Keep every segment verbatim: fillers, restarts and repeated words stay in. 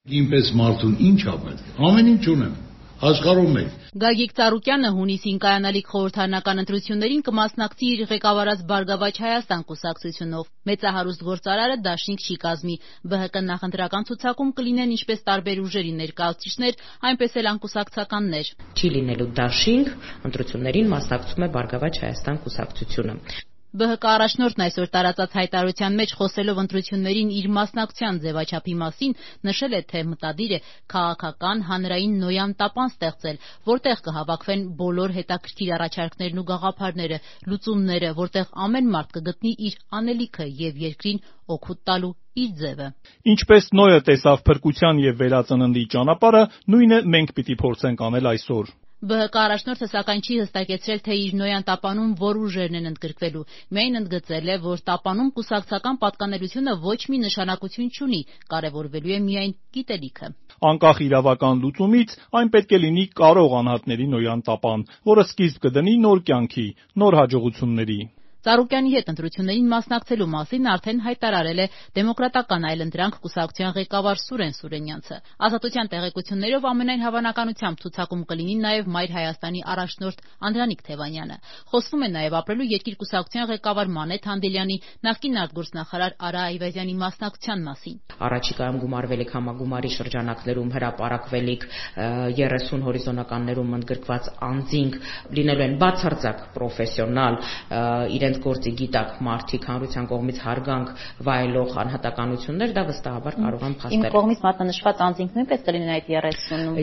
Ինպես մարդուն ինչ ա պետք։ Ամեն ինչ ունեմ։ Աշխարհում մեկ։ Գագիկ Ծառուկյանը հունիսին կայանալիք խորհրդարանական ընտրություններին կմասնակցի իր ղեկավարած Բարգավաճ Հայաստան կուսակցությունով։ Մեծահարուստ գործարարը դաշինք չի կազմի։ ԲՀԿ նախընտրական ցուցակում կլինեն ինչպես տարբեր ուժերի ներկայացուցիչներ, այնպես էլ անկուսակցականներ։ Չի լինելու դաշինք, ընտրություններին մասնակցում է Բարգավաճ Հայաստան կուսակցությունը։ ԲՀԿ առաջնորդն այսօր տարածած հայտարարության մեջ խոսելով ընտրություններին իր մասնակցության ձևաչափի մասին նշել է, թե մտադիր է քաղաքական հանրային նոյան տապան ստեղծել, որտեղ կհավաքվեն բոլոր հետաքրքիր առաջարկներն ու գաղափարները, լուծումները, որտեղ ամեն մարդ կգտնի իր անելիքը եւ երկրին օգուտ տալու իր ձևը։ Ինչպես Նոյը տեսավ փրկության եւ վերածննդի ճանապարհը, նույնը մենք պիտի փորձենք անել այսօր։ ԲՀԿ առաջնորդը սակայն չի հստակեցրել, թե իր նոյան տապանում որ ուժերն են ընդգրկվելու։ Միայն ընդգծել է, որ տապանում կուսակցական պատկանելությունը ոչ մի նշանակություն չունի, կարևորվելու է միայն գիտելիքը։ Անկախ իրավական լուծումից, այն պետք է լինի կարող անհատների նոյան տապան, որը սկիզբ կդնի նոր կյանքի, նոր հաջողությունների։ Ծառուկյանի հետ ընտրություններին մասնակցելու մասին արդեն հայտարարել է Դեմոկրատական այլընտրանք կուսակցության ղեկավար Սուրեն Սուրենյանցը։ Ազատության տեղեկություններով ամենայն հավանականությամբ ցուցակում կլինի նաև Մայր Հայաստանի առաջնորդ Անդրանիկ Թևանյանը։ Խոսվում է նաև ապրելու երկիր կուսակցության ղեկավար Մանեթ Հանդելյանի, նախկին արտգործնախարար Արա Այվազյանի մասնակցության մասին։ Առաջիկայում գումարվելիք համագումարի շրջանակներում հրապարակվելիք երեսուն հորիզոնականներում ընդգրկված անձինք լինելու են բացարձակ պրոֆեսիոնալ, իրենց գործի գիտակ մարդիկ, հանրության կողմից հարգանք վայելող անհատականություններ, դա վստահաբար կարող են փաստել։ Իմ կողմից մատնանշված անձինք նույնպես կլինեն այդ երեսունում։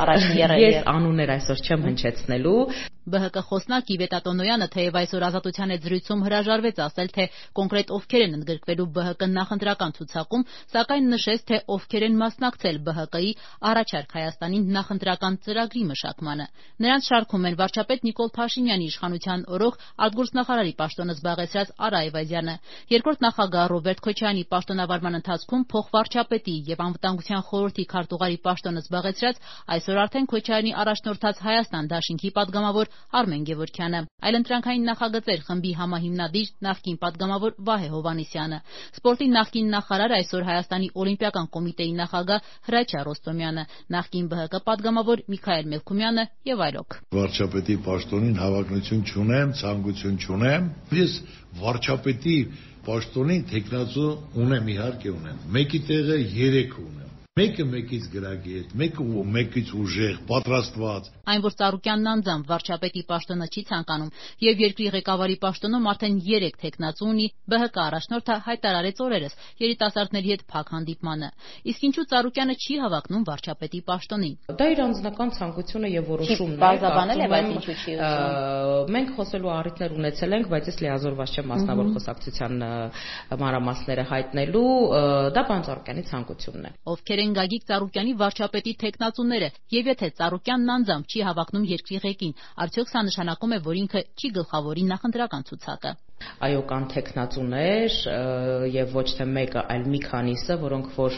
Ես անուններ այսօր չեմ հնչեցնելու։ ԲՀԿ խոսնակ Իվետ Ատոնոյանը թեև այսօր Ազատության հետ զրույցում հրաժարվեց ասել, թե կոնկրետ ովքեր են ընդգրկվելու ԲՀԿ նախընտրական ցուցակում, սակայն նշեց, թե ովքեր են մասնակցել ԲՀԿ-ի առաջարկ Հայաստանին նախընտրական ծրագրի մշակմանը։ Նրանց շարքում են վարչապետ Նիկոլ Փաշինյանի իշխանության օրոք արտգործնախարարի պաշտոնը զբաղեցրած Արա Այվազյանը, երկրորդ նախագահ Ռոբերտ Քոչարյանի պաշտոնավարման ընթացքում փոխվարչապետի եւ անվտանգության խորհրդի քարտուղարի պաշտոնը զբաղեցրած այսօր արդեն Քոչարյանի առաջնորդած Հայաստան դաշինքի падգամավոր Արմեն Գևորգյանը, այլընտրանքային նախագծեր խմբի համահիմնադիր նախկին падգամավոր Վահե Հովհաննիսյանը, սպորտի նախկին նախարար, այսօր Հայաստանի օլիմպիական կոմիտեի նախագահ Հրաչյա Ռոստոմյանը, նախկին ԲՀԿ падգամավոր Միքայել Մելքումյանը եւ այլոք։ Վարչապետի պաշտոնին հավակնություն չունեմ, ցանկություն չունեմ։ Ես վարչապետի պաշտոնին տեխնացու ունեմ, իհարկե ունեմ։ Մեկի տեղը երեք ունեմ։ Մեկը մեկից գրագետ, մեկը մեկից ուժեղ, պատրաստված։ Այն, որ Ծառուկյանն անձամբ վարչապետի պաշտոնը չի ցանկանում եւ երկրի ղեկավարի պաշտոնում արդեն երեք տեխնացու ունի, ԲՀԿ առաջնորդը հայտարարեց օրերս երիտասարդների հետ փակ հանդիպմանը։ Իսկ ինչու Ծառուկյանը չի հավակնում վարչապետի պաշտոնին։ Դա իր անձնական ցանկությունը եւ որոշումն է։ Բազաբանել է, բայց ինչու չի ուզում։ Մենք խոսելու առիթներ ունեցել ենք, բայց ես լիազորված չեմ մասնավոր խոսակցության մանրամասները հայտնելու, դա պարոն Ծառուկյանի ցանկությունն է։ Ովքեր են Գագիկ Ծառուկյանի վարչապետի տեխնացուները, եւ եթե Ծառուկյանն անձամբ չի հավակնում երկրի ղեկին, արդյոք սա նշանակում է, որ ինքը չի գլխավորի նախընտրական ցուցակը։ Այո, կան տեխնացուներ եւ ոչ թե մեկը, այլ մի քանիսը, որոնք որ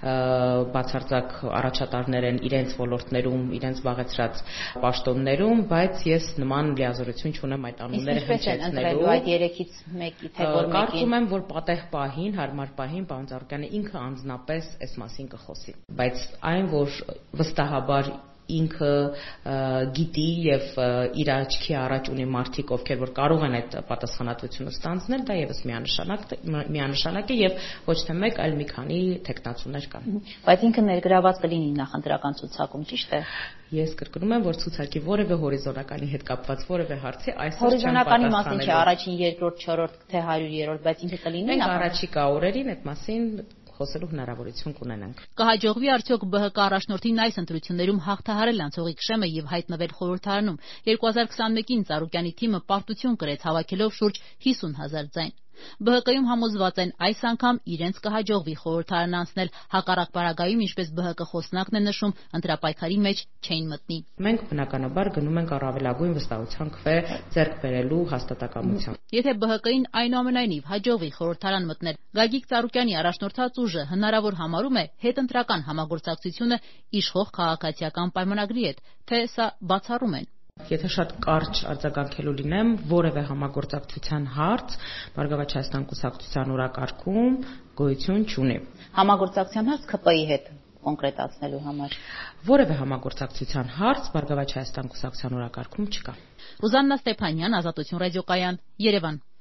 բացարձակ առաջատարներ են իրենց ոլորտներում, իրենց զբաղեցրած պաշտոններում, բայց ես նման լիազորություն չունեմ այդ անունները հնչեցնելու։ Այդ երեքից մեկի թե որ մեկին։ Կարծում եմ, որ պատեհ պահին, հարմար պահին պարոն Ծառուկյանը ինքը անձնապես այս մասին կխոսի։ Բայց այն, որ վստահաբար ինքը գիտի եւ իր աչքի առաջ ունի մարդիկ, ովքեր որ կարող են այդ պատասխանատվությունը ստանձնել, դա եւս միանշանակ միանշանակ է եւ ոչ թե մեկ, այլ մի քանի տեխնացուներ կան։ Բայց ինքը ներգրաված կլինի նախընտրական ցուցակում, ճիշտ է։ Ես կրկնում եմ, որ ցուցակի որևէ հորիզոնականի հետ կապված որևէ հարցի այսօր չեմ հորիզոնականի մասին չի առաջին, երկրորդ, չորրորդ, թե հարյուրերորդ, բայց ինքը կլինի։ Մենք առաջիկա օրերին այդ մասին խոսելու հնարավորություն կունենանք։ Կհաջողվի արդյոք ԲՀԿ առաջնորդին այս ընտրություններում հաղթահարել անցողիկ շեմը եւ հայտնվել խորհրդարանում։ երկու հազար քսանմեկին Ծառուկյանի թիմը պարտություն կրեց հավաքելով շուրջ հիսուն հազար ձայն։ ԲՀԿ-ում համոզված են այս անգամ իրենց կհաջողվի խորհրդարան անցնել, հակառակ պարագայում, ինչպես ԲՀԿ խոսնակն է նշում, ընտրապայքարի մեջ չէին մտնի։ Մենք բնականաբար գնում ենք առավելագույն վստահության քվե ձեռք բերելու հաստատակամությամբ։ Եթե ԲՀԿ-ին այնուամենայնիվ հաջողվի խորհրդարան մտնել, Գագիկ Ծառուկյանի առաջնորդած ուժը հնարավոր համարում է հետընտրական համագործակցությունը իշխող քաղաքացիական պայմանագրի հետ, թե սա բացառում են։ Եթե շատ կարճ արձագանքելու լինեմ, որևէ համագործակցության հարց Բարգավաճ Հայաստան կուսակցության օրակարգում գոյություն չունի։ Համագործակցության հարց ՔՊ-ի հետ կոնկրետացնելու համար։ Որևէ համագործակցության հարց Բարգավաճ Հայաստան կուսակցության օրակարգում չկա։ Ռուզաննա Ստեփանյան, Ազատություն ռադիոկայան, Երևան։